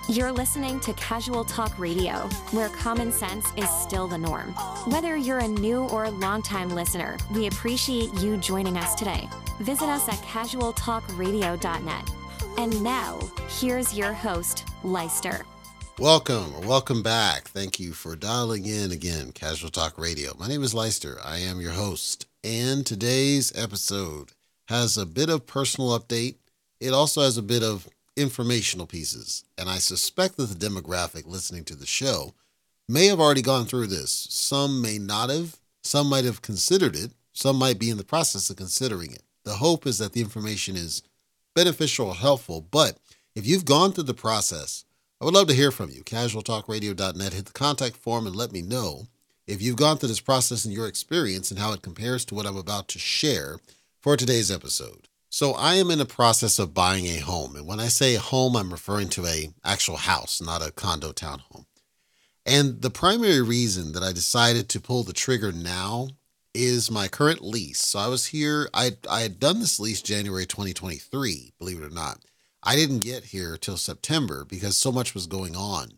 You're listening to Casual Talk Radio, where common sense is still the norm. Whether you're a new or longtime listener, we appreciate you joining us today. Visit us at casualtalkradio.net. And now, here's your host, Leister. Welcome back. Thank you for dialing in again, Casual Talk Radio. My name is Leister. I am your host, and today's episode has a bit of personal update. It also has a bit of informational pieces, and I suspect that the demographic listening to the show may have already gone through this. Some may not have. Some might have considered it. Some might be in the process of considering it. The hope is that the information is beneficial or helpful, but if you've gone through the process, I would love to hear from you. casualtalkradio.net, hit the contact form and let me know if you've gone through this process and your experience and how it compares to what I'm about to share for today's episode. So I am in the process of buying a home. And when I say home, I'm referring to an actual house, not a condo townhome. And the primary reason that I decided to pull the trigger now is my current lease. So I was here, I had done this lease January 2023, believe it or not. I didn't get here till September because so much was going on.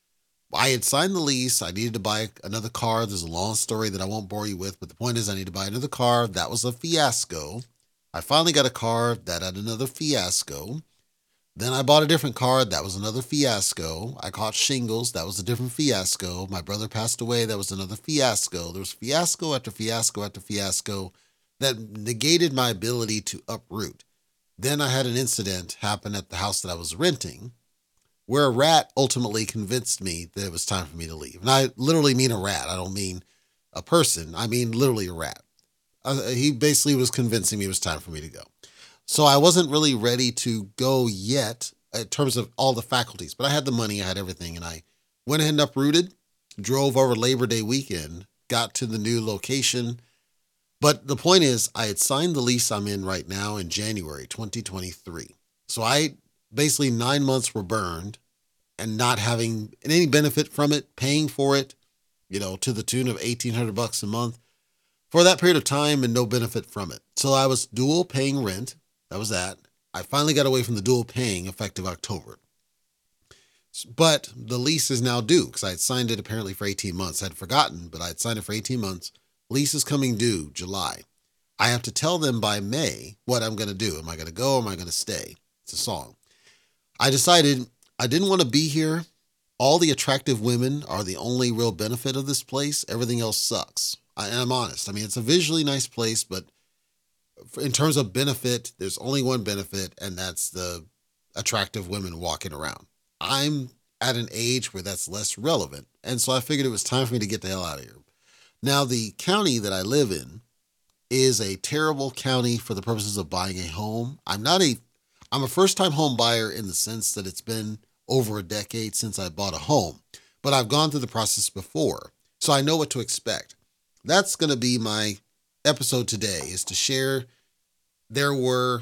I had signed the lease. I needed to buy another car. There's a long story that I won't bore you with, but the point is I need to buy another car. That was a fiasco. I finally got a car that had another fiasco. Then I bought a different car. That was another fiasco. I caught shingles. That was a different fiasco. My brother passed away. That was another fiasco. There was fiasco after fiasco after fiasco that negated my ability to uproot. Then I had an incident happen at the house that I was renting where a rat ultimately convinced me that it was time for me to leave. And I literally mean a rat. I don't mean a person. I mean literally a rat. He basically was convincing me it was time for me to go. So I wasn't really ready to go yet in terms of all the faculties, but I had the money, I had everything, and I went ahead and uprooted, drove over Labor Day weekend, got to the new location. But the point is, I had signed the lease I'm in right now in January 2023. So basically 9 months were burned and not having any benefit from it, paying for it, to the tune of $1,800 a month. For that period of time and no benefit from it. So I was dual paying rent. That was that. I finally got away from the dual paying effective October. But the lease is now due because I had signed it apparently for 18 months. I had forgotten, but I had signed it for 18 months. Lease is coming due July. I have to tell them by May what I'm going to do. Am I going to go or am I going to stay? It's a song. I decided I didn't want to be here. All the attractive women are the only real benefit of this place. Everything else sucks. And I'm honest. I mean, it's a visually nice place, but in terms of benefit, there's only one benefit, and that's the attractive women walking around. I'm at an age where that's less relevant, and so I figured it was time for me to get the hell out of here. Now, the county that I live in is a terrible county for the purposes of buying a home. I'm a first-time home buyer in the sense that it's been over a decade since I bought a home, but I've gone through the process before, so I know what to expect. That's going to be my episode today, is to share. There were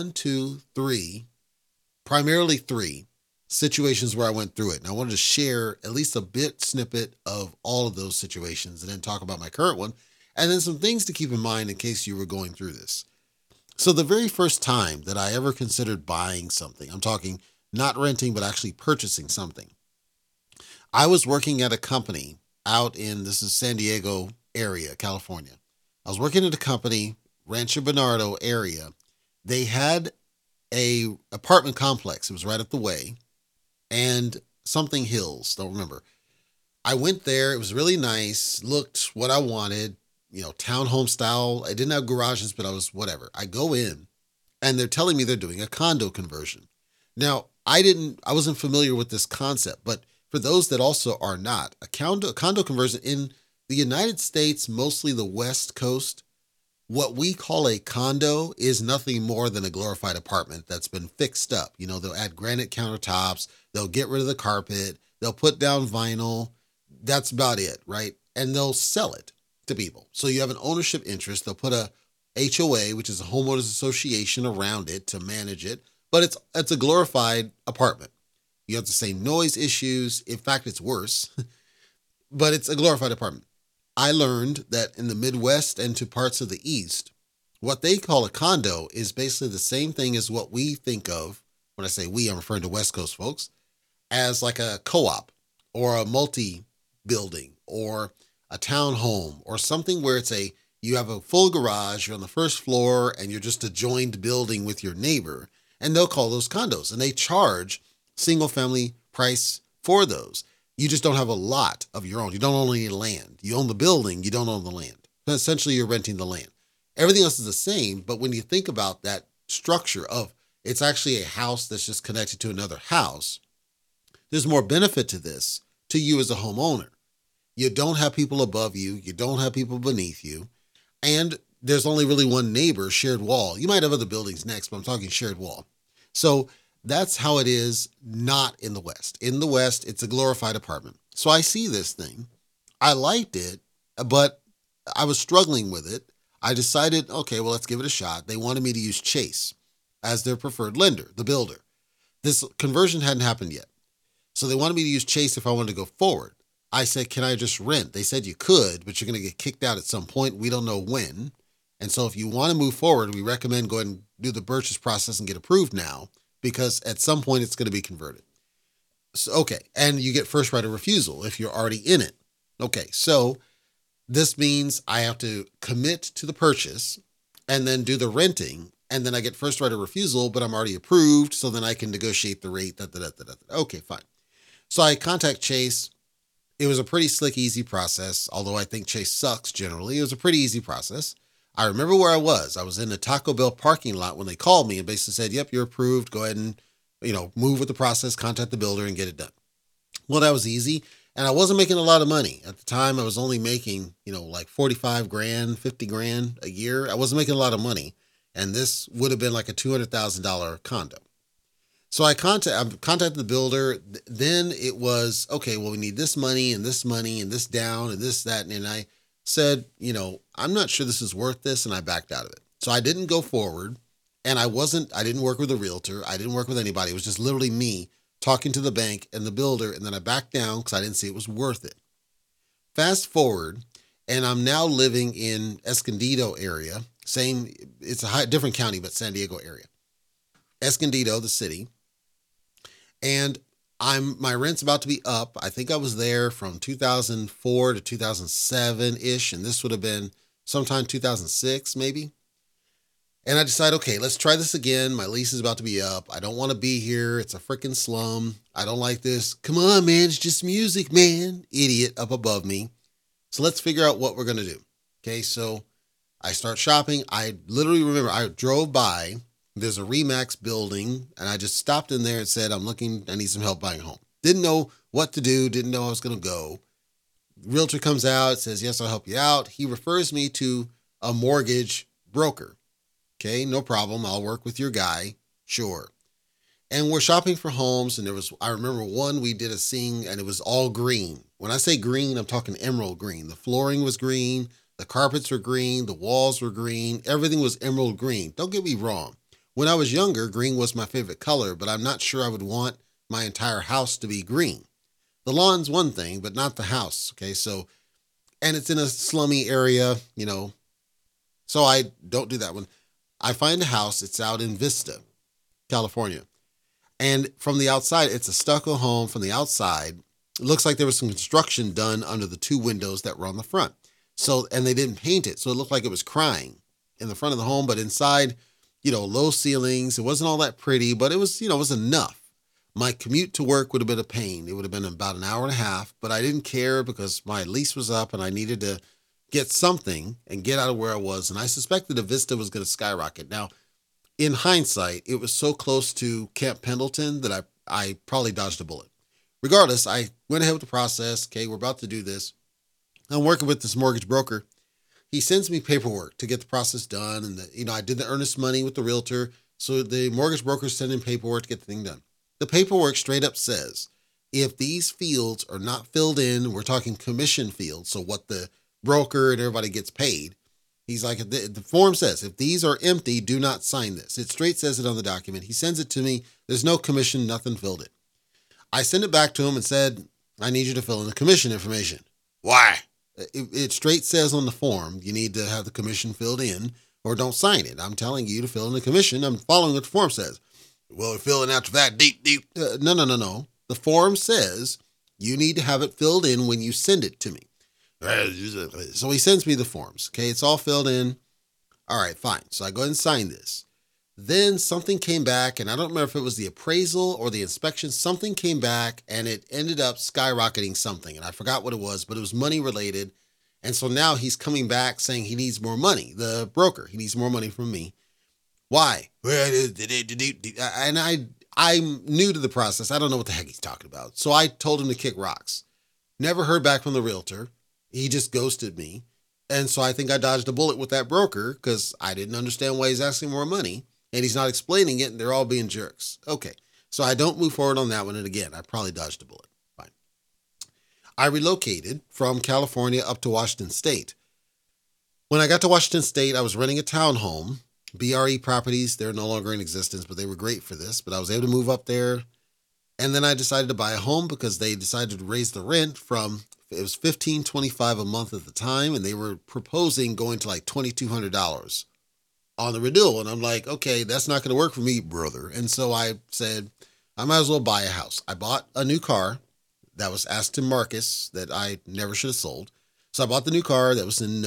primarily three situations where I went through it. And I wanted to share at least a snippet of all of those situations and then talk about my current one and then some things to keep in mind in case you were going through this. So the very first time that I ever considered buying something, I'm talking not renting, but actually purchasing something. I was working at a company out in, this is San Diego area, California. I was working at a company, Rancho Bernardo area. They had a apartment complex. It was right up the way, and something Hills, don't remember. I went there. It was really nice. Looked what I wanted, townhome style. I didn't have garages, but I was whatever. I go in and they're telling me they're doing a condo conversion. Now, I wasn't familiar with this concept, but for those that also are not, a condo conversion in the United States, mostly the West Coast, what we call a condo is nothing more than a glorified apartment that's been fixed up. They'll add granite countertops, they'll get rid of the carpet, they'll put down vinyl. That's about it, right? And they'll sell it to people. So you have an ownership interest. They'll put a HOA, which is a homeowners association, around it to manage it. But it's a glorified apartment. You have the same noise issues. In fact, it's worse, but it's a glorified apartment. I learned that in the Midwest and to parts of the East, what they call a condo is basically the same thing as what we think of. When I say we, I'm referring to West Coast folks, as like a co-op or a multi-building or a townhome or something where you have a full garage, you're on the first floor, and you're just a joined building with your neighbor, and they'll call those condos, and they charge single-family price for those. You just don't have a lot of your own. You don't own any land. You own the building, you don't own the land. But essentially, you're renting the land. Everything else is the same, but when you think about that structure of it's actually a house that's just connected to another house, there's more benefit to this to you as a homeowner. You don't have people above you. You don't have people beneath you. And there's only really one neighbor, shared wall. You might have other buildings next, but I'm talking shared wall. So that's how it is not in the West. In the West, it's a glorified apartment. So I see this thing. I liked it, but I was struggling with it. I decided, okay, well, let's give it a shot. They wanted me to use Chase as their preferred lender, the builder. This conversion hadn't happened yet. So they wanted me to use Chase if I wanted to go forward. I said, can I just rent? They said you could, but you're going to get kicked out at some point. We don't know when. And so if you want to move forward, we recommend go ahead and do the purchase process and get approved now, because at some point it's going to be converted. So, okay. And you get first right of refusal if you're already in it. Okay. So this means I have to commit to the purchase and then do the renting. And then I get first right of refusal, but I'm already approved. So then I can negotiate the rate. Okay, fine. So I contact Chase. It was a pretty slick, easy process. Although I think Chase sucks generally. It was a pretty easy process. I remember where I was. I was in the Taco Bell parking lot when they called me and basically said, yep, you're approved. Go ahead and, move with the process, contact the builder and get it done. Well, that was easy. And I wasn't making a lot of money. At the time, I was only making, like 45 grand, 50 grand a year. I wasn't making a lot of money. And this would have been like a $200,000 condo. So I contacted the builder. Then it was, okay, well, we need this money and this down and this, that. And I said, I'm not sure this is worth this. And I backed out of it. So I didn't go forward. And I didn't work with a realtor. I didn't work with anybody. It was just literally me talking to the bank and the builder. And then I backed down because I didn't see it was worth it. Fast forward, and I'm now living in Escondido area. It's a different county, but San Diego area. Escondido, the city. And my rent's about to be up. I think I was there from 2004 to 2007-ish. And this would have been sometime 2006, maybe. And I decided, okay, let's try this again. My lease is about to be up. I don't want to be here. It's a freaking slum. I don't like this. Come on, man. It's just music, man. Idiot up above me. So let's figure out what we're going to do. Okay, so I start shopping. I literally remember I drove by. There's a RE/MAX building, and I just stopped in there and said, I need some help buying a home. Didn't know what to do. Didn't know I was going to go. Realtor comes out, says, yes, I'll help you out. He refers me to a mortgage broker. Okay, no problem. I'll work with your guy. Sure. And we're shopping for homes. And I remember one, we did a scene and it was all green. When I say green, I'm talking emerald green. The flooring was green. The carpets were green. The walls were green. Everything was emerald green. Don't get me wrong. When I was younger, green was my favorite color, but I'm not sure I would want my entire house to be green. The lawn's one thing, but not the house. Okay. So, and it's in a slummy area, so I don't do that one. I find a house. It's out in Vista, California. And from the outside, it's a stucco home. From the outside, it looks like there was some construction done under the two windows that were on the front. So, and they didn't paint it. So it looked like it was crying in the front of the home, but inside, low ceilings. It wasn't all that pretty, but it was, it was enough. My commute to work would have been a pain. It would have been about an hour and a half, but I didn't care because my lease was up and I needed to get something and get out of where I was. And I suspected the Vista was going to skyrocket. Now, in hindsight, it was so close to Camp Pendleton that I probably dodged a bullet. Regardless, I went ahead with the process. Okay, we're about to do this. I'm working with this mortgage broker. He sends me paperwork to get the process done. And, I did the earnest money with the realtor. So the mortgage broker sent in paperwork to get the thing done. The paperwork straight up says, if these fields are not filled in, we're talking commission fields. So what the broker and everybody gets paid. He's like, the form says, if these are empty, do not sign this. It straight says it on the document. He sends it to me. There's no commission, nothing filled it. I send it back to him and said, I need you to fill in the commission information. Why? It straight says on the form, you need to have the commission filled in or don't sign it. I'm telling you to fill in the commission. I'm following what the form says. Well, we're filling out that deep. No. The form says you need to have it filled in when you send it to me. So he sends me the forms. Okay, it's all filled in. All right, fine. So I go ahead and sign this. Then something came back, and I don't remember if it was the appraisal or the inspection. Something came back, and it ended up skyrocketing something, and I forgot what it was, but it was money related. And so now he's coming back saying he needs more money. The broker, he needs more money from me. Why? And I'm new to the process. I don't know what the heck he's talking about. So I told him to kick rocks. Never heard back from the realtor. He just ghosted me. And so I think I dodged a bullet with that broker because I didn't understand why he's asking more money. And he's not explaining it, and they're all being jerks. Okay, so I don't move forward on that one. And again, I probably dodged a bullet. Fine. I relocated from California up to Washington State. When I got to Washington State, I was renting a townhome. BRE properties, they're no longer in existence, but they were great for this. But I was able to move up there. And then I decided to buy a home because they decided to raise the rent from, it was $1,525 a month at the time, and they were proposing going to like $2,200 on the renewal. And I'm like, okay, that's not going to work for me, brother. And so I said, I might as well buy a house. I bought a new car that was Aston Marcus that I never should have sold. So I bought the new car that was in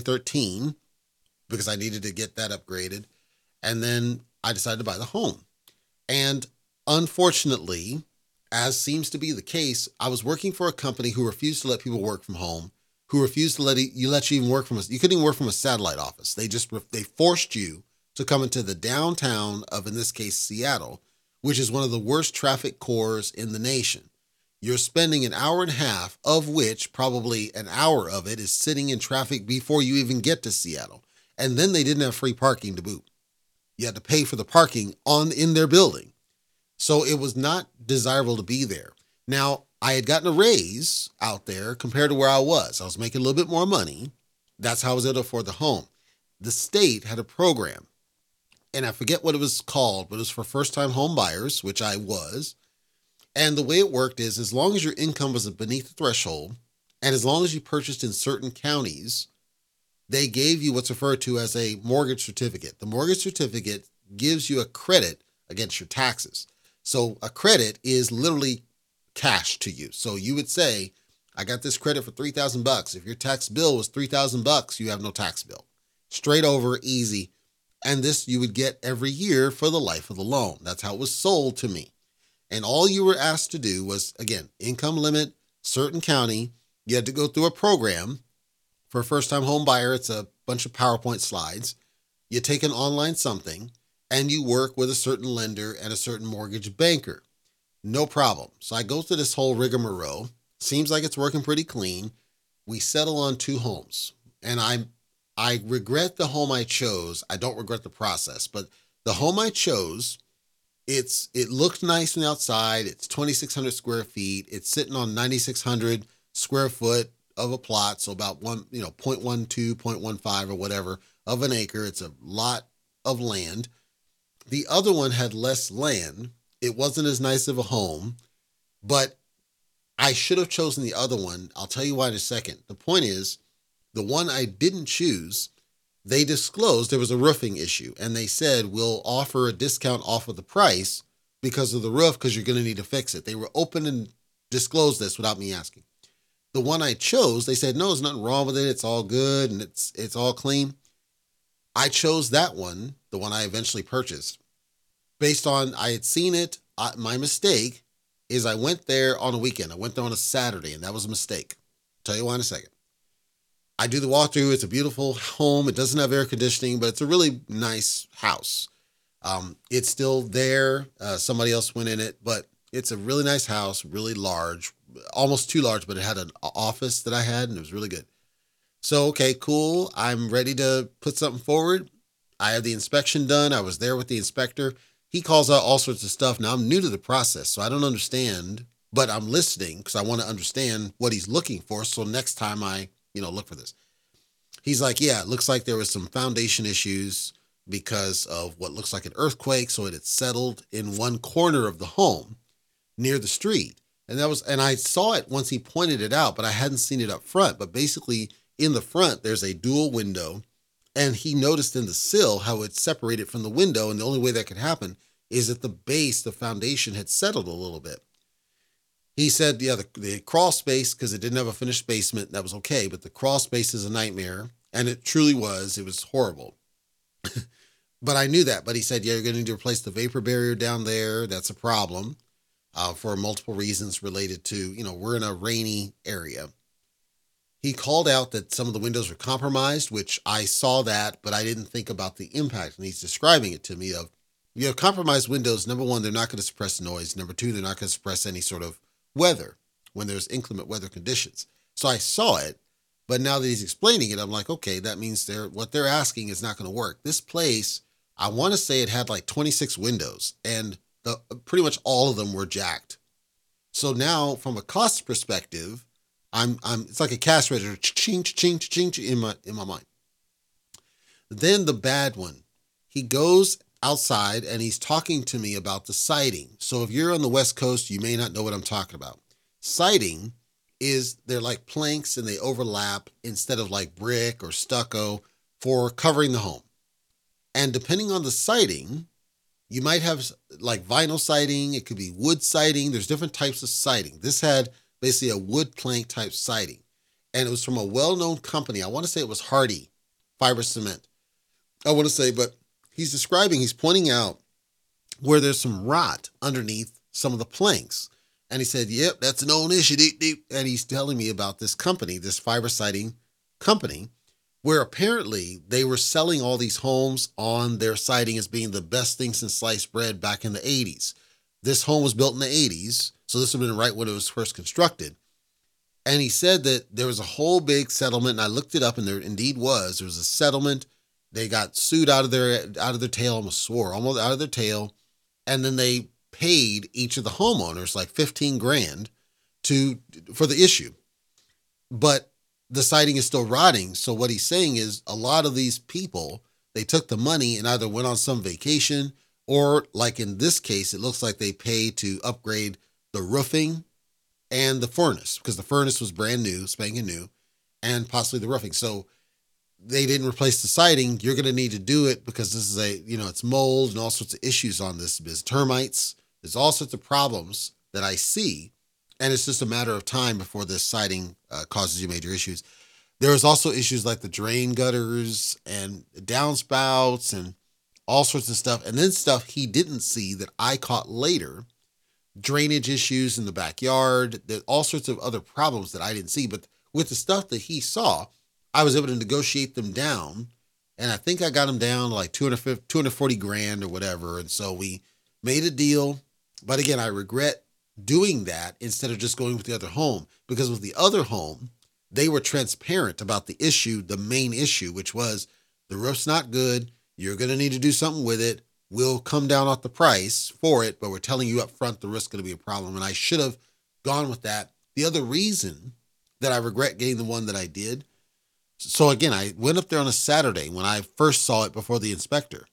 2013 because I needed to get that upgraded. And then I decided to buy the home. And unfortunately, as seems to be the case, I was working for a company who refused to let people work from home, who refused to let you even work from you couldn't even work from a satellite office. They forced you to come into the downtown of, in this case, Seattle, which is one of the worst traffic cores in the nation. You're spending an hour and a half, of which probably an hour of it is sitting in traffic before you even get to Seattle. And then they didn't have free parking to boot. You had to pay for the parking in their building. So it was not desirable to be there. Now, I had gotten a raise out there compared to where I was. I was making a little bit more money. That's how I was able to afford the home. The state had a program, and I forget what it was called, but it was for first-time home buyers, which I was. And the way it worked is as long as your income was beneath the threshold, and as long as you purchased in certain counties, they gave you what's referred to as a mortgage certificate. The mortgage certificate gives you a credit against your taxes. So a credit is literally cash to you. So you would say, I got this credit for $3,000. If your tax bill was $3,000, you have no tax bill. Straight over, easy. And this you would get every year for the life of the loan. That's how it was sold to me. And all you were asked to do was, again, income limit, certain county. You had to go through a program. For a first-time home buyer, it's a bunch of PowerPoint slides. You take an online something, and you work with a certain lender and a certain mortgage banker. No problem. So I go through this whole rigmarole. Seems like it's working pretty clean. We settle on 2 homes. And I regret the home I chose. I don't regret the process. But the home I chose, it looked nice from the outside. It's 2,600 square feet. It's sitting on 9,600 square foot of a plot. So about 0.12, 0.15 or whatever of an acre. It's a lot of land. The other one had less land. It wasn't as nice of a home, but I should have chosen the other one. I'll tell you why in a second. The point is, the one I didn't choose, they disclosed there was a roofing issue, and they said, we'll offer a discount off of the price because of the roof, because you're going to need to fix it. They were open and disclosed this without me asking. The one I chose, they said, no, there's nothing wrong with it. It's all good, and it's all clean. I chose that one, the one I eventually purchased, based on I had seen it. My mistake is I went there on a weekend. I went there on a Saturday, and that was a mistake. I'll tell you why in a second. I do the walkthrough. It's a beautiful home. It doesn't have air conditioning, but it's a really nice house. It's still there. Somebody else went in it, but it's a really nice house, really large, almost too large, but it had an office that I had, and it was really good. So, okay, cool. I'm ready to put something forward. I have the inspection done. I was there with the inspector. He calls out all sorts of stuff. Now, I'm new to the process, so I don't understand, but I'm listening because I want to understand what he's looking for. So next time I, look for this. He's like, yeah, it looks like there was some foundation issues because of what looks like an earthquake. So it had settled in one corner of the home near the street. And I saw it once he pointed it out, but I hadn't seen it up front. But basically in the front, there's a dual window. And he noticed in the sill how it's separated from the window. And the only way that could happen is that the base, the foundation had settled a little bit. He said, yeah, the crawl space, because it didn't have a finished basement, that was okay, but the crawl space is a nightmare. And it truly was. It was horrible. But I knew that. But he said, yeah, you're going to need to replace the vapor barrier down there. That's a problem for multiple reasons related to, we're in a rainy area. He called out that some of the windows were compromised, which I saw that, but I didn't think about the impact. And he's describing it to me of, compromised windows. Number one, they're not going to suppress noise. Number two, they're not going to suppress any sort of weather when there's inclement weather conditions. So I saw it, but now that he's explaining it, I'm like, okay, that means what they're asking is not going to work. This place, I want to say it had like 26 windows, and pretty much all of them were jacked. So now, from a cost perspective, it's like a cash register, ching, ching, ching, ching in my mind. Then the bad one, he goes outside and he's talking to me about the siding. So if you're on the West Coast, you may not know what I'm talking about. Siding they're like planks and they overlap instead of like brick or stucco for covering the home. And depending on the siding, you might have like vinyl siding. It could be wood siding. There's different types of siding. This had basically a wood plank type siding. And it was from a well-known company. I want to say it was Hardy Fiber Cement. But he's pointing out where there's some rot underneath some of the planks. And he said, yep, that's a known issue. And he's telling me about this company, this fiber siding company, where apparently they were selling all these homes on their siding as being the best thing since sliced bread back in the 80s. This home was built in the 80s, so this would have been right when it was first constructed. And he said that there was a whole big settlement, and I looked it up, and there indeed was. There was a settlement. They got sued out of their tail, almost out of their tail, and then they paid each of the homeowners like $15,000 for the issue. But the siding is still rotting. So what he's saying is a lot of these people, they took the money and either went on some vacation, or like in this case, it looks like they paid to upgrade the roofing and the furnace, because the furnace was brand new, spanking new, and possibly the roofing. So they didn't replace the siding. You're going to need to do it because this is it's mold and all sorts of issues on this. There's termites. There's all sorts of problems that I see. And it's just a matter of time before this siding causes you major issues. There was also issues like the drain gutters and downspouts and all sorts of stuff. And then stuff he didn't see that I caught later. Drainage issues in the backyard. There's all sorts of other problems that I didn't see. But with the stuff that he saw, I was able to negotiate them down. And I think I got them down to like $240,000 or whatever. And so we made a deal. But again, I regret doing that instead of just going with the other home, because with the other home, they were transparent about the issue, the main issue, which was the roof's not good. You're going to need to do something with it. We'll come down off the price for it, but we're telling you up front the risk's going to be a problem. And I should have gone with that. The other reason that I regret getting the one that I did. So again, I went up there on a Saturday when I first saw it before the inspector.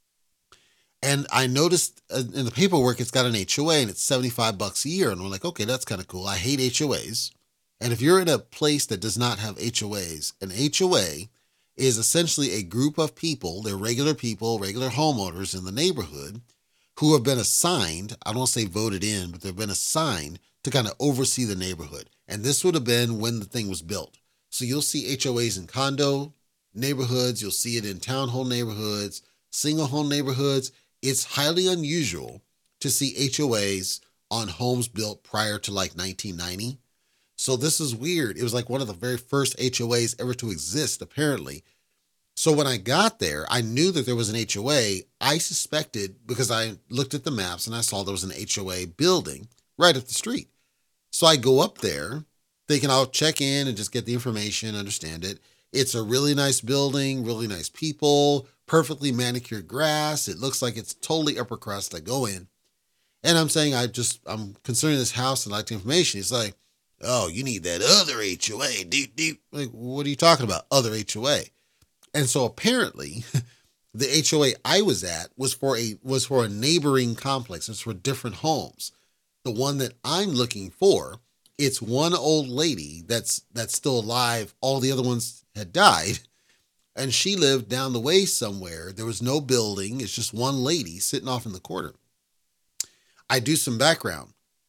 And I noticed in the paperwork, it's got an HOA and it's $75 a year. And we're like, okay, that's kind of cool. I hate HOAs. And if you're in a place that does not have HOAs, an HOA is essentially a group of people. They're regular people, regular homeowners in the neighborhood who have been assigned, I don't want to say voted in, but they've been assigned to kind of oversee the neighborhood. And this would have been when the thing was built. So you'll see HOAs in condo neighborhoods. You'll see it in townhome neighborhoods, single home neighborhoods. It's highly unusual to see HOAs on homes built prior to like 1990. So this is weird. It was like one of the very first HOAs ever to exist, apparently. So when I got there, I knew that there was an HOA. I suspected, because I looked at the maps and I saw there was an HOA building right up the street. So I go up there thinking I'll check in and just get the information, understand it. It's a really nice building, really nice people, perfectly manicured grass. It looks like it's totally upper crust. I go in and I'm saying, I'm considering this house and like the information. He's like, oh, you need that other HOA, deep. Like, what are you talking about? Other HOA. And so apparently the HOA I was at was for a neighboring complex. It's for different homes. The one that I'm looking for, it's one old lady that's still alive. All the other ones had died. And she lived down the way somewhere. There was no building. It's just one lady sitting off in the corner. I do some background.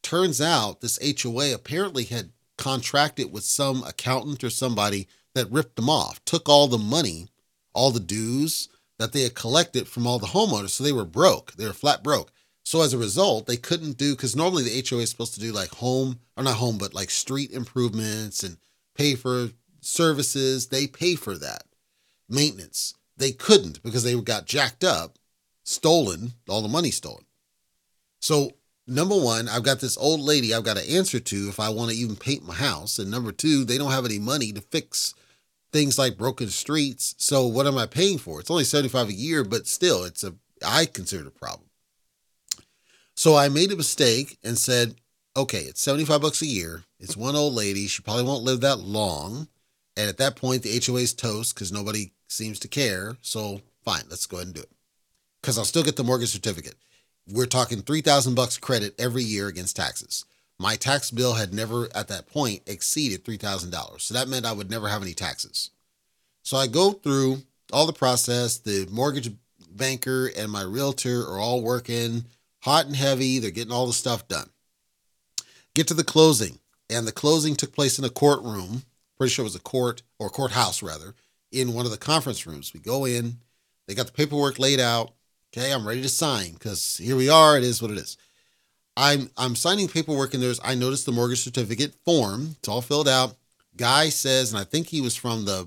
Turns out this HOA apparently had contracted with some accountant or somebody that ripped them off, took all the money, all the dues that they had collected from all the homeowners. So they were broke. They were flat broke. So as a result, they couldn't do, because normally the HOA is supposed to do like but like street improvements and pay for services. They pay for that maintenance. They couldn't because they got jacked up, stolen, all the money stolen. So number one, I've got this old lady I've got to answer to if I want to even paint my house. And number two, they don't have any money to fix things like broken streets. So what am I paying for? It's only $75 a year, but still, I consider it a problem. So I made a mistake and said, okay, it's $75 a year. It's one old lady. She probably won't live that long. And at that point, the HOA is toast because nobody seems to care. So fine, let's go ahead and do it. Because I'll still get the mortgage certificate. We're talking $3,000 credit every year against taxes. My tax bill had never at that point exceeded $3,000. So that meant I would never have any taxes. So I go through all the process. The mortgage banker and my realtor are all working hot and heavy. They're getting all the stuff done. Get to the closing. And the closing took place in a courtroom. Pretty sure it was a courthouse rather, in one of the conference rooms. We go in. They got the paperwork laid out. Okay, I'm ready to sign because here we are. It is what it is. I'm signing paperwork, and I noticed the mortgage certificate form. It's all filled out. Guy says, and I think he was from the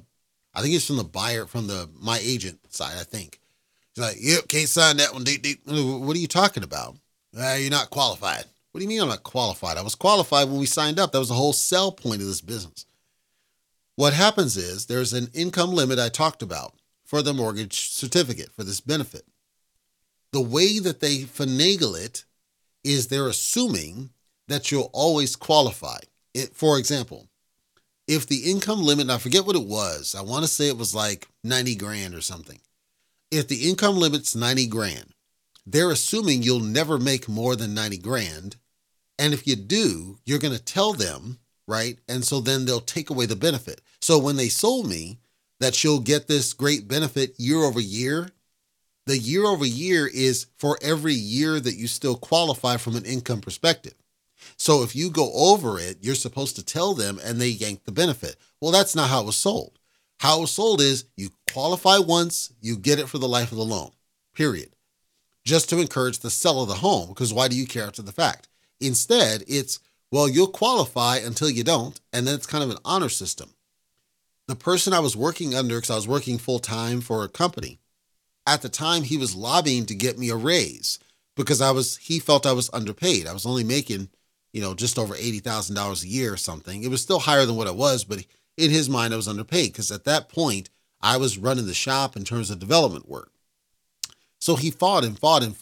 buyer, from my agent side, I think. He's like, yep, can't sign that one. What are you talking about? You're not qualified. What do you mean I'm not qualified? I was qualified when we signed up. That was the whole sell point of this business. What happens is there's an income limit I talked about for the mortgage certificate for this benefit. The way that they finagle it is they're assuming that you'll always qualify. For example, if the income limit, and I forget what it was, I want to say it was like 90 grand or something. If the income limit's 90 grand, they're assuming you'll never make more than 90 grand. And if you do, you're going to tell them, right? And so then they'll take away the benefit. So when they sold me that you'll get this great benefit year over year, the year over year is for every year that you still qualify from an income perspective. So if you go over it, you're supposed to tell them and they yank the benefit. Well, that's not how it was sold. How it was sold is you qualify once, you get it for the life of the loan, period. Just to encourage the sale of the home, because why do you care after the fact? Instead, it's, well, you'll qualify until you don't, and then it's kind of an honor system. The person I was working under, because I was working full-time for a company, at the time he was lobbying to get me a raise because he felt I was underpaid. I was only making, just over $80,000 a year or something. It was still higher than what I was, but in his mind, I was underpaid because at that point, I was running the shop in terms of development work. So he fought and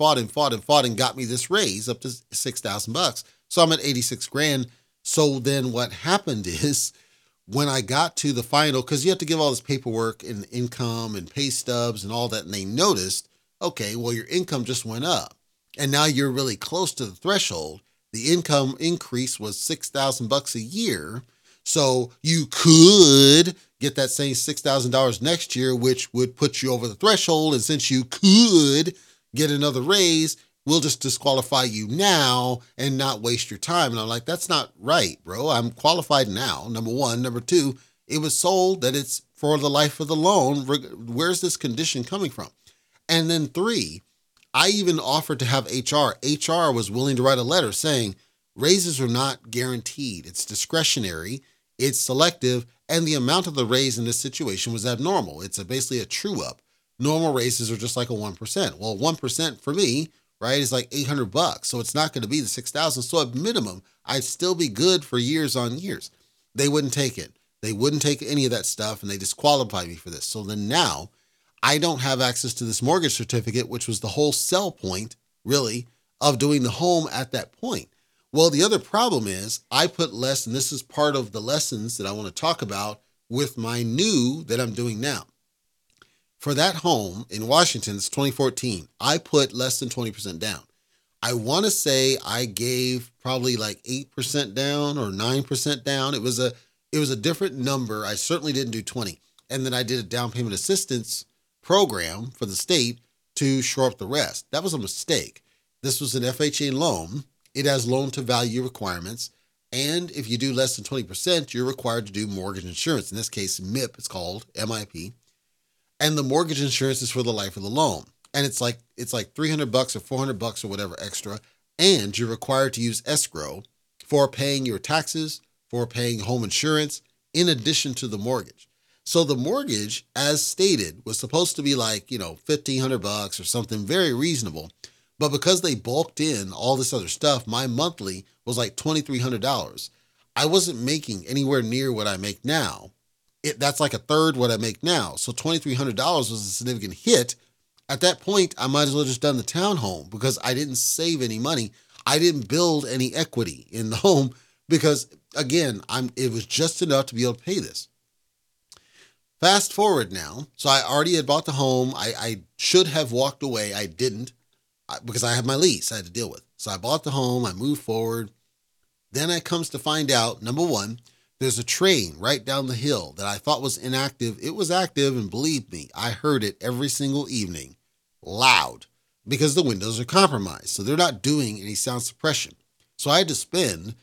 got me this raise up to $6,000. So I'm at 86 grand. So then what happened is when I got to the final, because you have to give all this paperwork and income and pay stubs and all that, and they noticed, okay, well, your income just went up. And now you're really close to the threshold. The income increase was $6,000 a year. So you could get that same $6,000 next year, which would put you over the threshold. And since you could get another raise, we'll just disqualify you now and not waste your time. And I'm like, that's not right, bro. I'm qualified now, number one. Number two, it was sold that it's for the life of the loan. Where's this condition coming from? And then three, I even offered to have HR. HR was willing to write a letter saying raises are not guaranteed. It's discretionary. It's selective. And the amount of the raise in this situation was abnormal. It's basically a true up. Normal raises are just like a 1%. Well, 1% for me, right, is like $800. So it's not going to be the 6,000. So at minimum, I'd still be good for years on years. They wouldn't take it. They wouldn't take any of that stuff, and they disqualified me for this. So then now I don't have access to this mortgage certificate, which was the whole sell point, really, of doing the home at that point. Well, the other problem is I put less, and this is part of the lessons that I want to talk about with my new that I'm doing now. For that home in Washington, it's 2014, I put less than 20% down. I want to say I gave probably like 8% down or 9% down. It was a different number. I certainly didn't do 20. And then I did a down payment assistance program for the state to shore up the rest. That was a mistake. This was an FHA loan. It has loan to value requirements. And if you do less than 20%, you're required to do mortgage insurance. In this case, MIP, it's called MIP. And the mortgage insurance is for the life of the loan. And it's like $300 or $400 or whatever extra. And you're required to use escrow for paying your taxes, for paying home insurance, in addition to the mortgage. So the mortgage, as stated, was supposed to be like, $1,500 or something very reasonable. But because they bulked in all this other stuff, my monthly was like $2,300. I wasn't making anywhere near what I make now. That's like a third what I make now. So $2,300 was a significant hit. At that point, I might as well just done the townhome because I didn't save any money. I didn't build any equity in the home because, again, it was just enough to be able to pay this. Fast forward now. So I already had bought the home. I should have walked away. I didn't because I had my lease I had to deal with. So I bought the home. I moved forward. Then it comes to find out, number one, there's a train right down the hill that I thought was inactive. It was active, and believe me, I heard it every single evening, loud, because the windows are compromised. So they're not doing any sound suppression. So I had to spend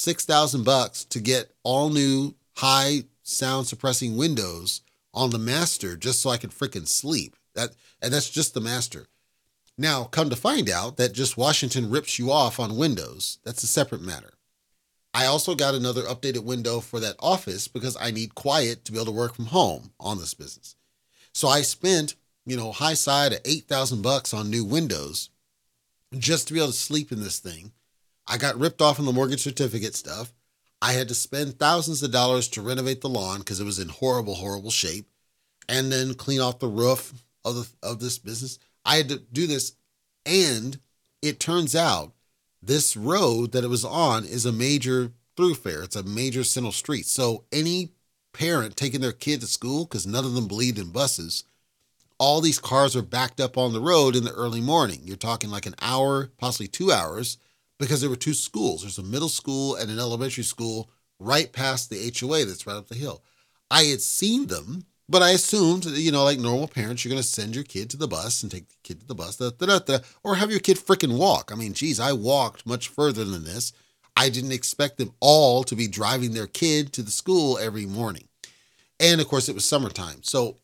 $6,000 to get all new high sound suppressing windows on the master just so I could freaking sleep. And that's just the master. Now, come to find out that just Washington rips you off on windows. That's a separate matter. I also got another updated window for that office because I need quiet to be able to work from home on this business. So I spent, high side of $8,000 on new windows just to be able to sleep in this thing. I got ripped off on the mortgage certificate stuff. I had to spend thousands of dollars to renovate the lawn because it was in horrible, horrible shape, and then clean off the roof of this business. I had to do this, and it turns out this road that it was on is a major thoroughfare. It's a major central street. So any parent taking their kid to school, because none of them believed in buses, all these cars are backed up on the road in the early morning. You're talking like an hour, possibly 2 hours, because there were two schools. There's a middle school and an elementary school right past the HOA that's right up the hill. I had seen them, but I assumed, like normal parents, you're going to send your kid to the bus and take the kid to the bus, or have your kid freaking walk. I mean, geez, I walked much further than this. I didn't expect them all to be driving their kid to the school every morning. And of course, it was summertime. So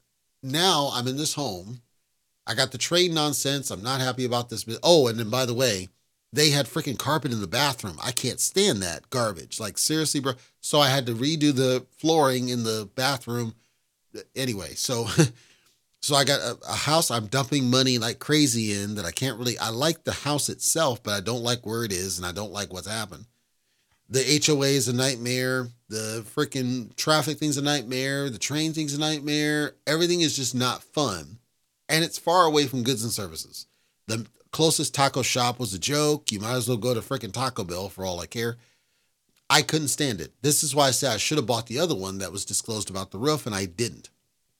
now I'm in this home. I got the train nonsense. I'm not happy about this. Oh, and then by the way, they had freaking carpet in the bathroom. I can't stand that garbage. Like, seriously, bro. So I had to redo the flooring in the bathroom. Anyway, so I got a house I'm dumping money like crazy in that I like the house itself, but I don't like where it is and I don't like what's happened. The HOA is a nightmare. The freaking traffic thing's a nightmare. The train thing's a nightmare. Everything is just not fun. And it's far away from goods and services. The closest taco shop was a joke. You might as well go to freaking Taco Bell for all I care. I couldn't stand it. This is why I say I should have bought the other one that was disclosed about the roof, and I didn't.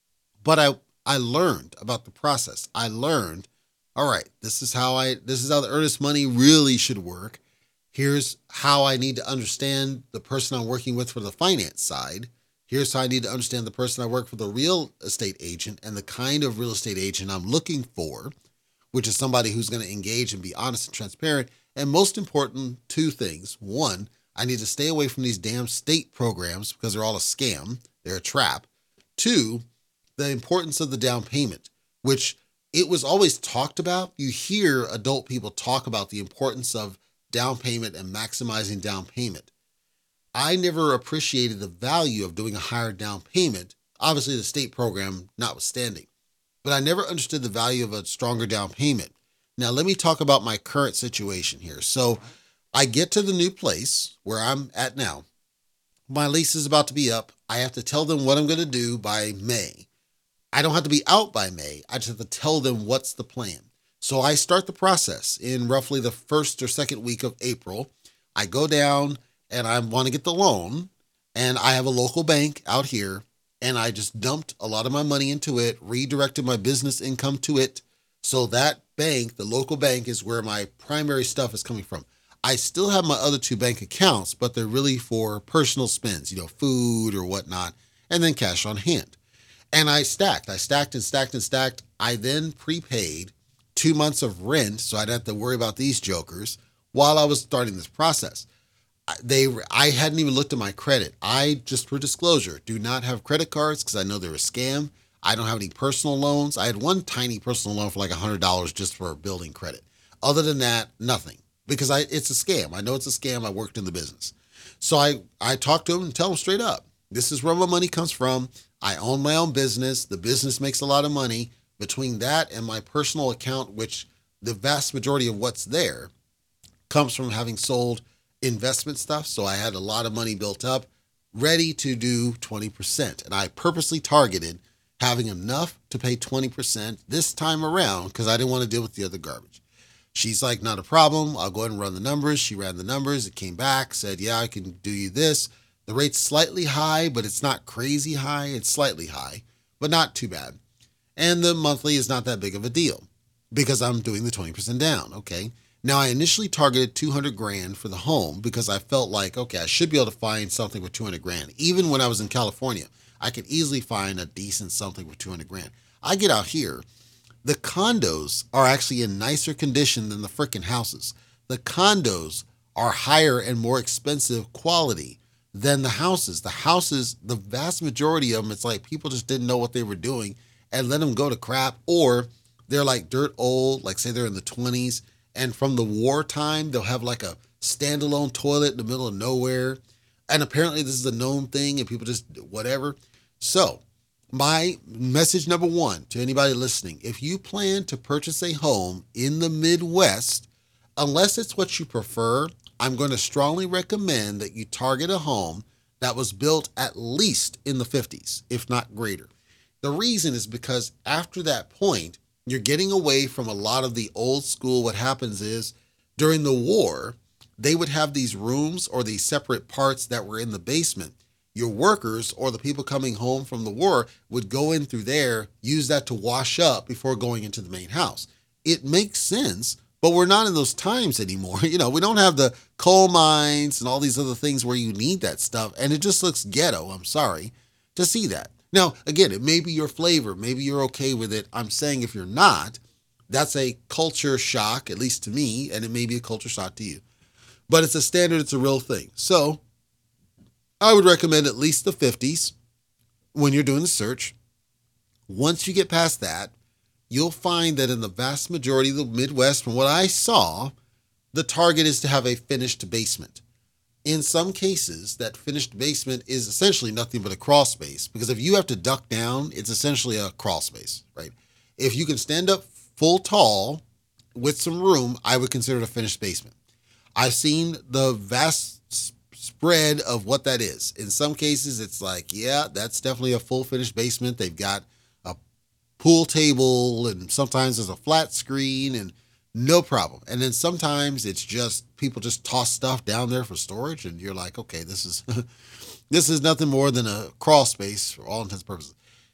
But I learned about the process. I learned, all right, this is how the earnest money really should work. Here's how I need to understand the person I'm working with for the finance side. Here's how I need to understand the person I work for the real estate agent and the kind of real estate agent I'm looking for, which is somebody who's going to engage and be honest and transparent. And most important, two things. One, I need to stay away from these damn state programs because they're all a scam. They're a trap. Two, the importance of the down payment, which it was always talked about. You hear adult people talk about the importance of down payment and maximizing down payment. I never appreciated the value of doing a higher down payment, obviously the state program notwithstanding, but I never understood the value of a stronger down payment. Now, let me talk about my current situation here. So I get to the new place where I'm at now. My lease is about to be up. I have to tell them what I'm going to do by May. I don't have to be out by May. I just have to tell them what's the plan. So I start the process in roughly the first or second week of April. I go down and I want to get the loan, and I have a local bank out here, and I just dumped a lot of my money into it, redirected my business income to it. So that bank, the local bank, is where my primary stuff is coming from. I still have my other two bank accounts, but they're really for personal spends, food or whatnot, and then cash on hand. And I stacked. I then prepaid 2 months of rent, so I didn't have to worry about these jokers, while I was starting this process. I hadn't even looked at my credit. I, just for disclosure, do not have credit cards because I know they're a scam. I don't have any personal loans. I had one tiny personal loan for like $100 just for building credit. Other than that, nothing, because it's a scam. I know it's a scam. I worked in the business. So I talk to them and tell them straight up, this is where my money comes from. I own my own business. The business makes a lot of money. Between that and my personal account, which the vast majority of what's there comes from having sold investment stuff. So I had a lot of money built up, ready to do 20%. And I purposely targeted having enough to pay 20% this time around because I didn't want to deal with the other garbage. She's like, not a problem. I'll go ahead and run the numbers. She ran the numbers. It came back, said, yeah, I can do you this. The rate's slightly high, but it's not crazy high. It's slightly high, but not too bad. And the monthly is not that big of a deal because I'm doing the 20% down. Okay. Now I initially targeted 200 grand for the home because I felt like, okay, I should be able to find something for 200 grand. Even when I was in California, I could easily find a decent something for 200 grand. I get out here. The condos are actually in nicer condition than the freaking houses. The condos are higher and more expensive quality than the houses. The houses, the vast majority of them, it's like people just didn't know what they were doing and let them go to crap, or they're like dirt old, like say they're in the 20s, and from the wartime, they'll have like a standalone toilet in the middle of nowhere. And apparently this is a known thing and people just whatever. So my message number one to anybody listening, if you plan to purchase a home in the Midwest, unless it's what you prefer, I'm going to strongly recommend that you target a home that was built at least in the 50s, if not greater. The reason is because after that point, you're getting away from a lot of the old school. What happens is during the war, they would have these rooms or these separate parts that were in the basement. Your workers or the people coming home from the war would go in through there, use that to wash up before going into the main house. It makes sense, but we're not in those times anymore. You know, we don't have the coal mines and all these other things where you need that stuff. And it just looks ghetto, I'm sorry, to see that. Now, again, it may be your flavor. Maybe you're okay with it. I'm saying if you're not, that's a culture shock, at least to me, and it may be a culture shock to you. But it's a standard. It's a real thing. So I would recommend at least the 50s when you're doing the search. Once you get past that, you'll find that in the vast majority of the Midwest, from what I saw, the target is to have a finished basement. In some cases, that finished basement is essentially nothing but a crawl space, because if you have to duck down, it's essentially a crawl space, right? If you can stand up full tall with some room, I would consider it a finished basement. I've seen the vast spread of what that is. In some cases, it's like, yeah, that's definitely a full finished basement. They've got a pool table and sometimes there's a flat screen and no problem. And then sometimes it's just people just toss stuff down there for storage and you're like, okay, this is this is nothing more than a crawl space for all intents and purposes.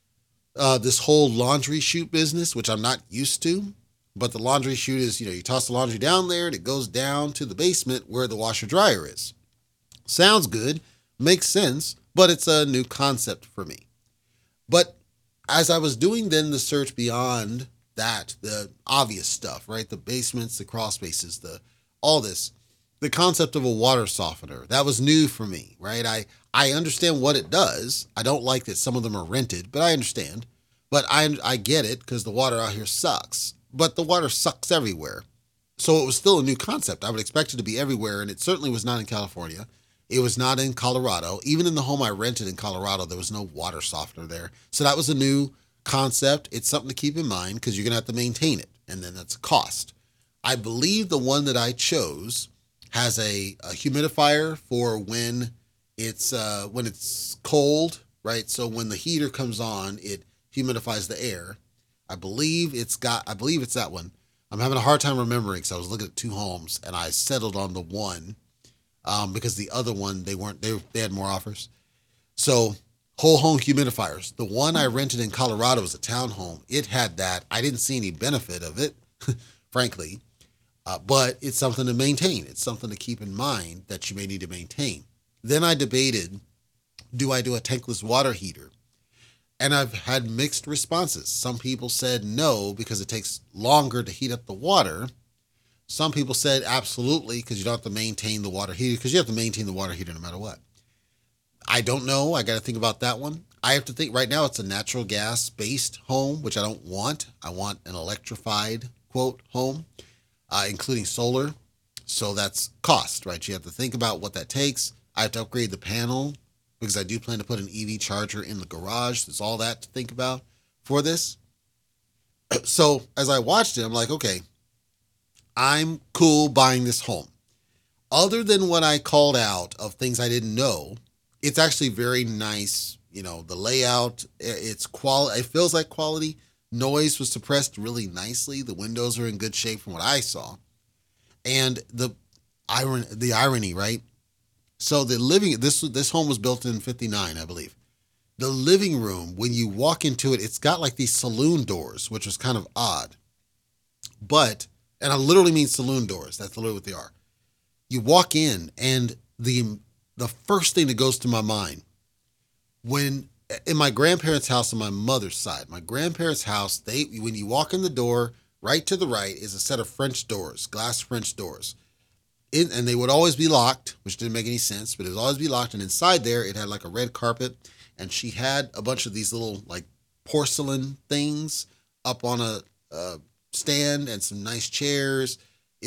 This whole laundry chute business, which I'm not used to, but the laundry chute is, you toss the laundry down there and it goes down to the basement where the washer dryer is. Sounds good, makes sense, but it's a new concept for me. But as I was doing then the search beyond that, the obvious stuff, right? The basements, the crawl spaces, all this, the concept of a water softener, that was new for me, right? I understand what it does. I don't like that some of them are rented, but I understand. But I get it because the water out here sucks. But the water sucks everywhere. So it was still a new concept. I would expect it to be everywhere, and it certainly was not in California. It was not in Colorado. Even in the home I rented in Colorado, there was no water softener there. So that was a new concept. It's something to keep in mind because you're going to have to maintain it, and then that's a cost. I believe the one that I chose has a humidifier for when it's cold, right? So when the heater comes on, it humidifies the air. I believe it's that one. I'm having a hard time remembering because I was looking at two homes and I settled on the one because the other one, they had more offers. So whole home humidifiers. The one I rented in Colorado was a townhome. It had that. I didn't see any benefit of it, frankly, but it's something to maintain. It's something to keep in mind that you may need to maintain. Then I debated, do I do a tankless water heater? And I've had mixed responses. Some people said no because it takes longer to heat up the water. Some people said absolutely, because you don't have to maintain the water heater, because you have to maintain the water heater no matter what. I don't know. I got to think about that one. I have to think right now it's a natural gas based home, which I don't want. I want an electrified, quote, home, including solar. So that's cost, right? You have to think about what that takes. I have to upgrade the panel because I do plan to put an EV charger in the garage. There's all that to think about for this. So as I watched it, I'm like, okay, I'm cool buying this home. Other than what I called out of things I didn't know, it's actually very nice. You know, the layout, it's quality. It feels like quality. Noise was suppressed really nicely. The windows are in good shape from what I saw. And the irony, right? So this home was built in 59, I believe. The living room, when you walk into it, it's got like these saloon doors, which was kind of odd. But, and I literally mean saloon doors. That's literally what they are. You walk in, and the first thing that goes to my mind, when in my grandparents' house on my mother's side, my grandparents' house, when you walk in the door, right to the right is a set of French doors, glass French doors. And they would always be locked, which didn't make any sense, but it would always be locked. And inside there, it had like a red carpet. And she had a bunch of these little like porcelain things up on a stand and some nice chairs. It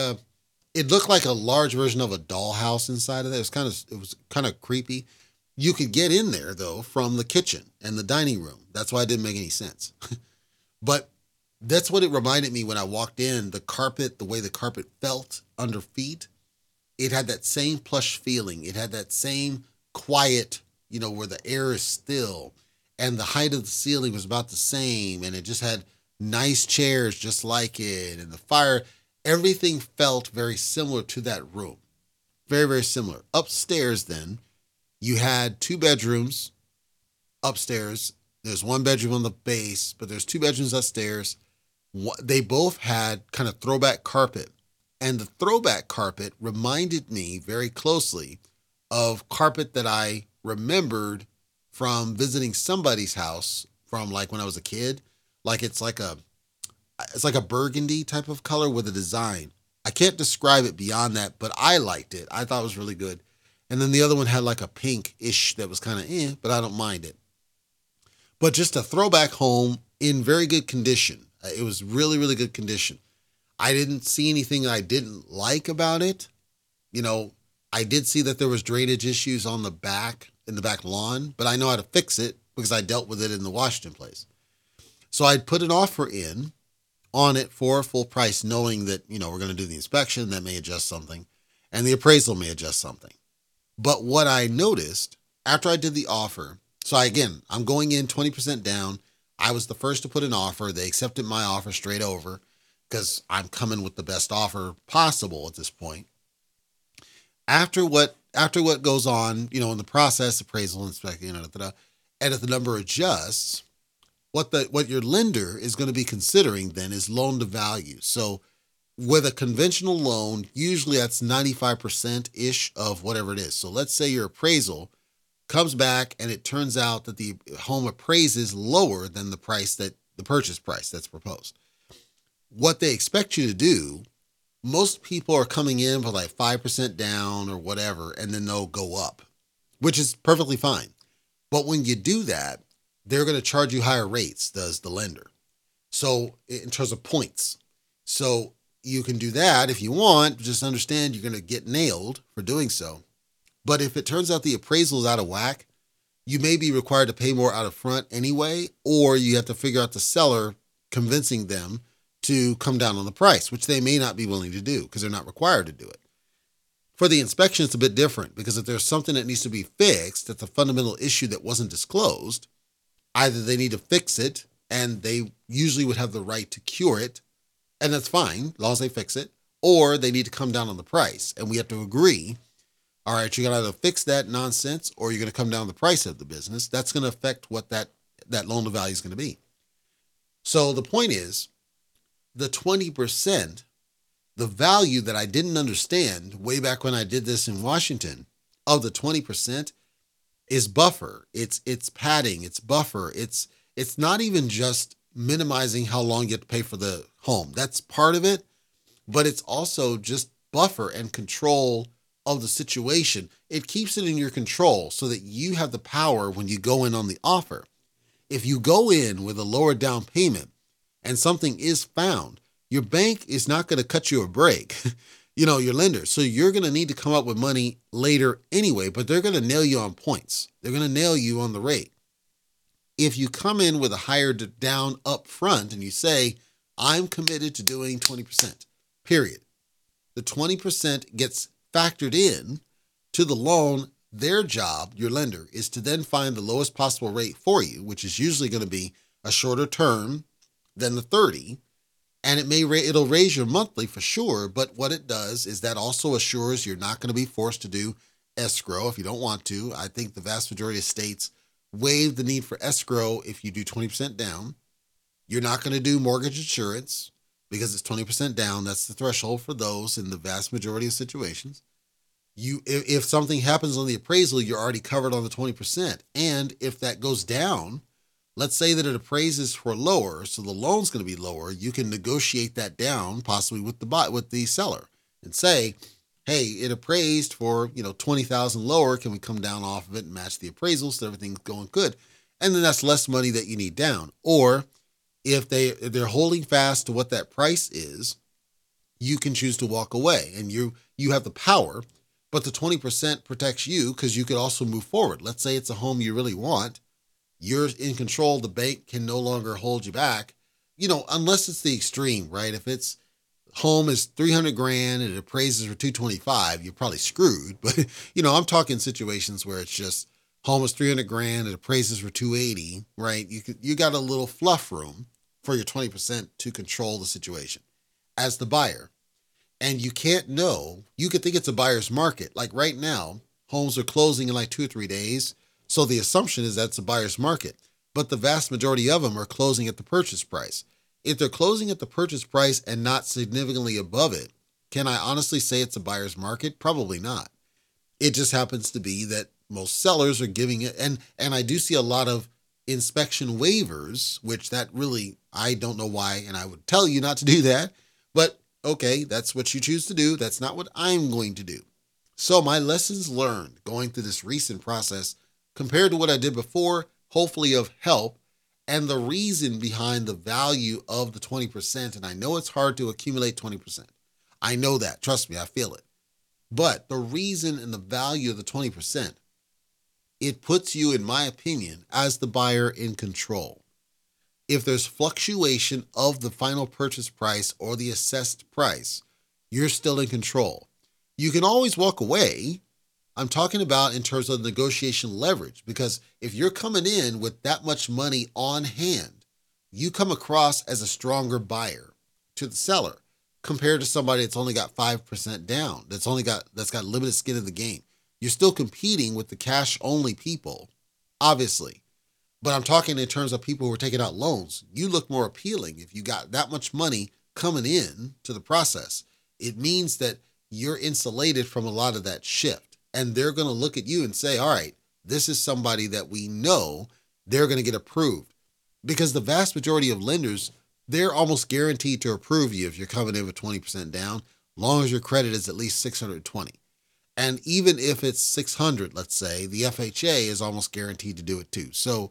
looked like a large version of a dollhouse inside of there. It was kind of creepy. You could get in there though from the kitchen and the dining room. That's why it didn't make any sense. But that's what it reminded me when I walked in. The carpet, the way the carpet felt under feet, it had that same plush feeling. It had that same quiet, where the air is still, and the height of the ceiling was about the same, and it just had nice chairs just like it, and the fire, everything felt very similar to that room. Very, very similar. Upstairs then, you had 2 bedrooms upstairs. There's 1 bedroom on the base, but there's 2 bedrooms upstairs. They both had kind of throwback carpet. And the throwback carpet reminded me very closely of carpet that I remembered from visiting somebody's house from like when I was a kid. Like it's like a burgundy type of color with a design. I can't describe it beyond that, but I liked it. I thought it was really good. And then the other one had like a pink-ish that was kind of but I don't mind it. But just a throwback home in very good condition. It was really, really good condition. I didn't see anything I didn't like about it. I did see that there was drainage issues in the back lawn, but I know how to fix it because I dealt with it in the Washington place. So I'd put an offer in on it for full price, knowing that, we're going to do the inspection, that may adjust something, and the appraisal may adjust something. But what I noticed after I did the offer, I'm going in 20% down. I was the first to put an offer. They accepted my offer straight over because I'm coming with the best offer possible at this point. After what goes on, in the process, appraisal, inspection, and if the number adjusts, what your lender is going to be considering then is loan to value. So with a conventional loan, usually that's 95%-ish of whatever it is. So let's say your appraisal comes back and it turns out that the home appraises lower than the purchase price that's proposed. What they expect you to do, most people are coming in for like 5% down or whatever, and then they'll go up, which is perfectly fine. But when you do that, they're going to charge you higher rates, does the lender. So in terms of points. So you can do that if you want, just understand you're going to get nailed for doing so. But if it turns out the appraisal is out of whack, you may be required to pay more out of front anyway, or you have to figure out the seller convincing them to come down on the price, which they may not be willing to do because they're not required to do it. For the inspection, it's a bit different because if there's something that needs to be fixed, that's a fundamental issue that wasn't disclosed, either they need to fix it and they usually would have the right to cure it, and that's fine as long as they fix it, or they need to come down on the price and we have to agree. All right, you're going to either fix that nonsense or you're going to come down the price of the business. That's going to affect what that loan to value is going to be. So the point is, the 20%, the value that I didn't understand way back when I did this in Washington, of the 20% is buffer. It's padding, it's buffer. It's not even just minimizing how long you have to pay for the home. That's part of it. but it's also just buffer and control of the situation. It keeps it in your control so that you have the power when you go in on the offer. If you go in with a lower down payment and something is found, your bank is not going to cut you a break, your lender. So you're going to need to come up with money later anyway, but they're going to nail you on points. They're going to nail you on the rate. If you come in with a higher down up front and you say, I'm committed to doing 20%, period. The 20% gets factored in to the loan. Their job, your lender, is to then find the lowest possible rate for you, which is usually going to be a shorter term than the 30. And it'll raise your monthly for sure. But what it does is that also assures you're not going to be forced to do escrow if you don't want to. I think the vast majority of states waive the need for escrow if you do 20% down. You're not going to do mortgage insurance because it's 20% down. That's the threshold for those in the vast majority of situations. If something happens on the appraisal, you're already covered on the 20%. And if that goes down, let's say that it appraises for lower, so the loan's going to be lower, you can negotiate that down possibly with the seller and say, hey, it appraised for, $20,000 lower. Can we come down off of it and match the appraisal so everything's going good? And then that's less money that you need down. Or if they're holding fast to what that price is, you can choose to walk away and you have the power, but the 20% protects you because you could also move forward. Let's say it's a home you really want. You're in control. The bank can no longer hold you back, unless it's the extreme, right? If it's home is $300,000 and it appraises for $225,000, you're probably screwed. But, I'm talking situations where it's just home is $300,000, it appraises for $280,000, right? You got a little fluff room for your 20% to control the situation as the buyer. And you can't know, you could think it's a buyer's market. Like right now, homes are closing in like 2 or 3 days. So the assumption is that's a buyer's market, but the vast majority of them are closing at the purchase price. If they're closing at the purchase price and not significantly above it, can I honestly say it's a buyer's market? Probably not. It just happens to be that most sellers are giving it. And I do see a lot of inspection waivers, which that really, I don't know why. And I would tell you not to do that, but okay, that's what you choose to do. That's not what I'm going to do. So my lessons learned going through this recent process compared to what I did before, hopefully of help, and the reason behind the value of the 20%. And I know it's hard to accumulate 20%. I know that. Trust me, I feel it. But the reason and the value of the 20%, it puts you, in my opinion, as the buyer in control. If there's fluctuation of the final purchase price or the assessed price, you're still in control. You can always walk away. I'm talking about in terms of negotiation leverage, because if you're coming in with that much money on hand, you come across as a stronger buyer to the seller compared to somebody that's only got 5% down, that's got limited skin in the game. You're still competing with the cash only people, obviously. But I'm talking in terms of people who are taking out loans. You look more appealing if you got that much money coming in to the process. It means that you're insulated from a lot of that shift. And they're going to look at you and say, all right, this is somebody that we know they're going to get approved. Because the vast majority of lenders, they're almost guaranteed to approve you if you're coming in with 20% down, long as your credit is at least 620. And even if it's 600, let's say, the FHA is almost guaranteed to do it too. So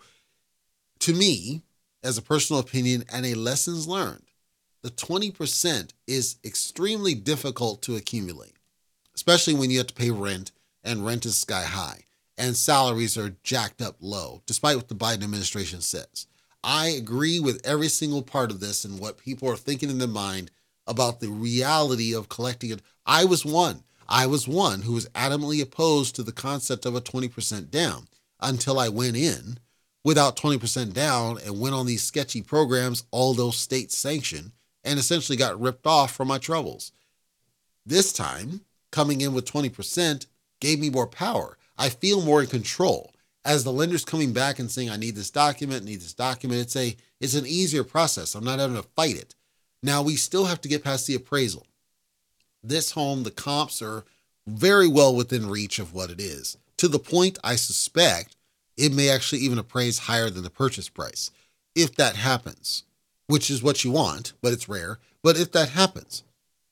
to me, as a personal opinion and a lessons learned, the 20% is extremely difficult to accumulate, especially when you have to pay rent and rent is sky high and salaries are jacked up low, despite what the Biden administration says. I agree with every single part of this and what people are thinking in their mind about the reality of collecting it. I was one who was adamantly opposed to the concept of a 20% down until I went in without 20% down and went on these sketchy programs, all those states sanctioned, and essentially got ripped off from my troubles. This time, coming in with 20% gave me more power. I feel more in control. As the lender's coming back and saying, I need this document, it's an easier process. I'm not having to fight it. Now, we still have to get past the appraisal. This home, the comps are very well within reach of what it is, to the point I suspect it may actually even appraise higher than the purchase price. If that happens, which is what you want, but it's rare. But if that happens,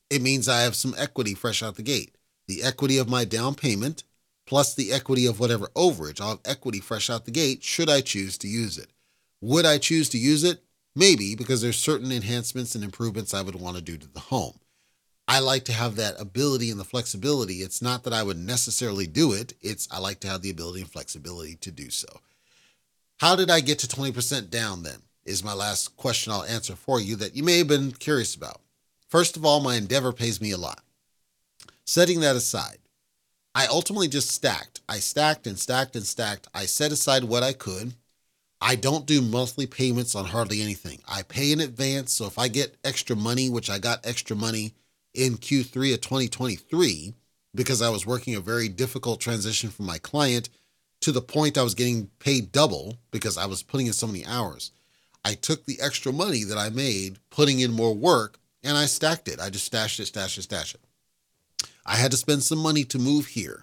It means I have some equity fresh out the gate. The equity of my down payment plus the equity of whatever overage. I'll have equity fresh out the gate should I choose to use it. Would I choose to use it? Maybe, because there's certain enhancements and improvements I would want to do to the home. I like to have that ability and the flexibility. It's not that I would necessarily do it. I like to have the ability and flexibility to do so. How did I get to 20% down then? Is my last question I'll answer for you that you may have been curious about. First of all, my Endeavor pays me a lot. Setting that aside, I ultimately just stacked. I stacked and stacked and stacked. I set aside what I could. I don't do monthly payments on hardly anything. I pay in advance. So if I get extra money, which I got extra money in Q3 of 2023, because I was working a very difficult transition for my client to the point I was getting paid double because I was putting in so many hours. I took the extra money that I made putting in more work and I stacked it. I just stashed it. I had to spend some money to move here.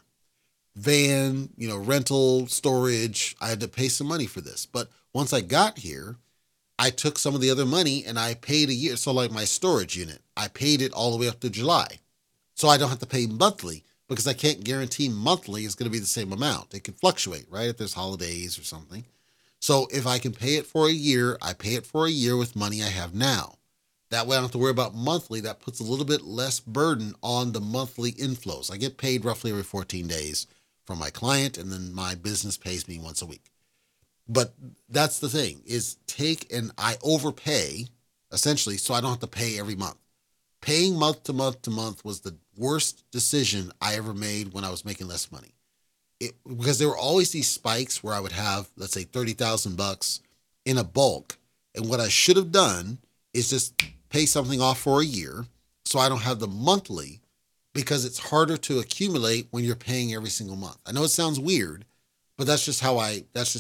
Van, rental, storage. I had to pay some money for this. But once I got here, I took some of the other money and I paid a year. So like my storage unit, I paid it all the way up to July. So I don't have to pay monthly because I can't guarantee monthly is going to be the same amount. It can fluctuate, right? If there's holidays or something. So if I can pay it for a year, I pay it for a year with money I have now. That way I don't have to worry about monthly. That puts a little bit less burden on the monthly inflows. I get paid roughly every 14 days from my client, and then my business pays me once a week. But that's the thing, is I overpay, essentially, so I don't have to pay every month. Paying month to month to month was the worst decision I ever made when I was making less money. Because there were always these spikes where I would have, let's say, $30,000 in a bulk. And what I should have done is just pay something off for a year so I don't have the monthly, because it's harder to accumulate when you're paying every single month. I know it sounds weird, but that's just how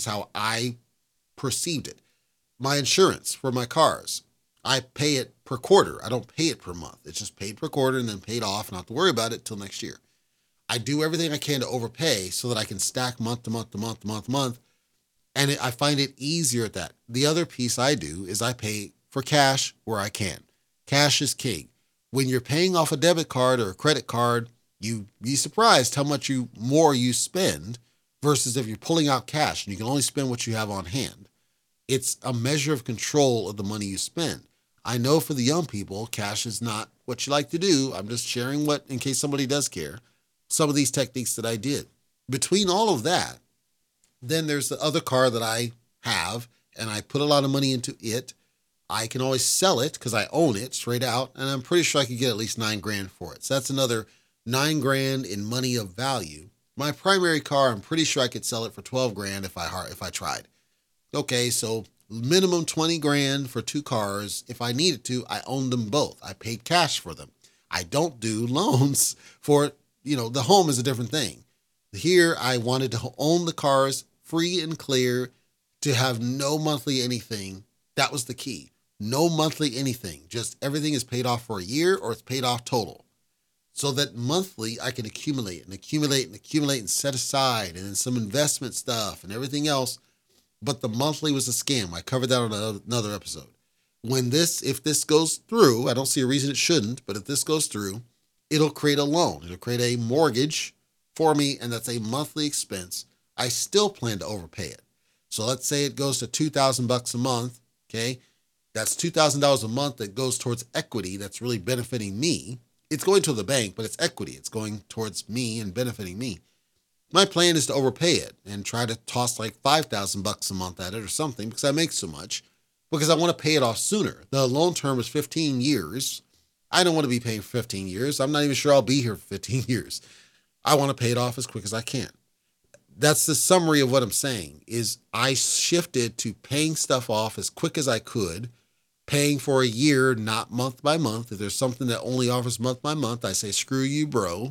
I perceived it. My insurance for my cars, I pay it per quarter. I don't pay it per month. It's just paid per quarter and then paid off, and I don't have to worry about it till next year. I do everything I can to overpay so that I can stack month to month to month to month to month. And I find it easier at that. The other piece I do is I pay for cash where I can. Cash is king. When you're paying off a debit card or a credit card, you'd be surprised how much more you spend versus if you're pulling out cash and you can only spend what you have on hand. It's a measure of control of the money you spend. I know for the young people, cash is not what you like to do. I'm just sharing in case somebody does care, some of these techniques that I did. Between all of that, then there's the other car that I have, and I put a lot of money into it. I can always sell it because I own it straight out, and I'm pretty sure I could get at least $9,000 for it. So that's another $9,000 in money of value. My primary car, I'm pretty sure I could sell it for $12,000 if I tried. Okay, so minimum $20,000 for two cars. If I needed to, I owned them both. I paid cash for them. I don't do loans for, the home is a different thing. Here, I wanted to own the cars free and clear, to have no monthly anything. That was the key. No monthly anything. Just everything is paid off for a year or it's paid off total. So that monthly I can accumulate and set aside, and then some investment stuff and everything else. But the monthly was a scam. I covered that on another episode. If this goes through, I don't see a reason it shouldn't, but if this goes through, it'll create a loan. It'll create a mortgage for me, and that's a monthly expense. I still plan to overpay it. So let's say it goes to $2,000 a month, okay? That's $2,000 a month that goes towards equity that's really benefiting me. It's going to the bank, but it's equity. It's going towards me and benefiting me. My plan is to overpay it and try to toss like $5,000 a month at it or something, because I make so much, because I want to pay it off sooner. The loan term is 15 years. I don't want to be paying for 15 years. I'm not even sure I'll be here for 15 years. I want to pay it off as quick as I can. That's the summary of what I'm saying, is I shifted to paying stuff off as quick as I could, paying for a year, not month by month. If there's something that only offers month by month, I say, screw you, bro.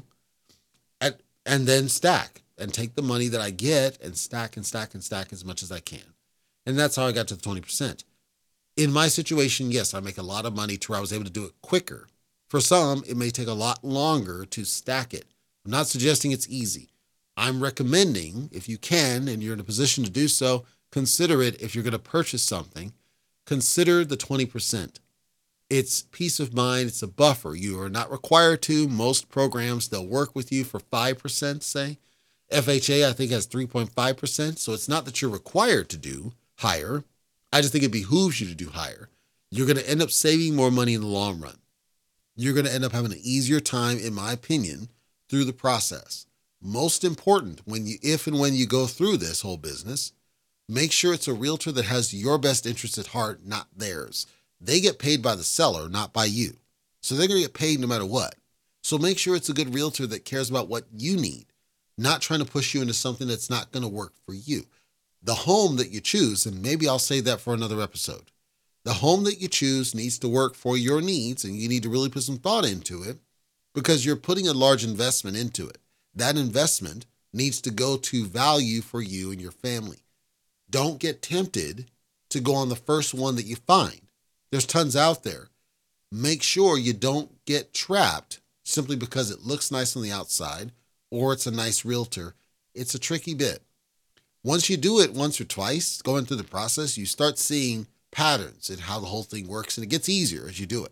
And then stack and take the money that I get and stack as much as I can. And that's how I got to the 20%. In my situation, yes, I make a lot of money to where I was able to do it quicker. For some, it may take a lot longer to stack it. I'm not suggesting it's easy. I'm recommending, if you can and you're in a position to do so, consider it. If you're going to purchase something, consider the 20%. It's peace of mind. It's a buffer. You are not required to. Most programs, they'll work with you for 5%, say. FHA, I think, has 3.5%. So it's not that you're required to do higher. I just think it behooves you to do higher. You're going to end up saving more money in the long run. You're going to end up having an easier time, in my opinion, through the process. Most important, if and when you go through this whole business, make sure it's a realtor that has your best interest at heart, not theirs. They get paid by the seller, not by you. So they're going to get paid no matter what. So make sure it's a good realtor that cares about what you need, not trying to push you into something that's not going to work for you. The home that you choose, and maybe I'll save that for another episode. The home that you choose needs to work for your needs, and you need to really put some thought into it because you're putting a large investment into it. That investment needs to go to value for you and your family. Don't get tempted to go on the first one that you find. There's tons out there. Make sure you don't get trapped simply because it looks nice on the outside or it's a nice realtor. It's a tricky bit. Once you do it once or twice, going through the process, you start seeing patterns in how the whole thing works, and it gets easier as you do it.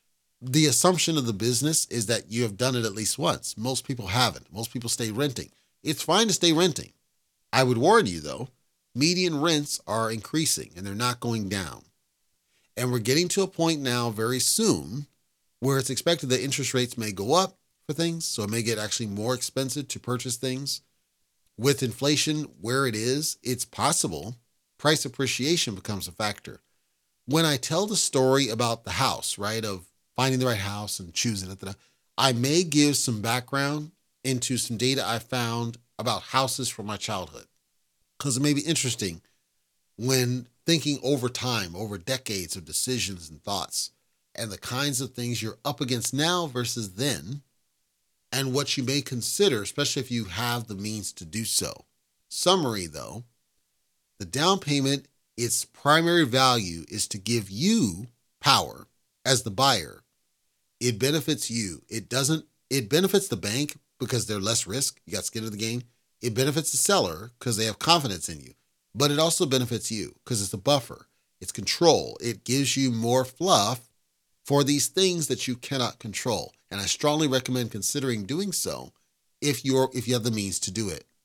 The assumption of the business is that you have done it at least once. Most people haven't. Most people stay renting. It's fine to stay renting. I would warn you, though, median rents are increasing and they're not going down. And we're getting to a point now very soon where it's expected that interest rates may go up for things, so it may get actually more expensive to purchase things. With inflation where it is, it's possible price appreciation becomes a factor. When I tell the story about the house, right, of finding the right house and choosing it, I may give some background into some data I found about houses from my childhood, because it may be interesting when thinking over time, over decades of decisions and thoughts, and the kinds of things you're up against now versus then, and what you may consider, especially if you have the means to do so. Summary, though, the down payment, its primary value is to give you power as the buyer. It benefits you. It benefits the bank because they're less risk. You got skin in the game. It benefits the seller because they have confidence in you. But it also benefits you because it's a buffer. It's control. It gives you more fluff for these things that you cannot control. And I strongly recommend considering doing so if you have the means to do it.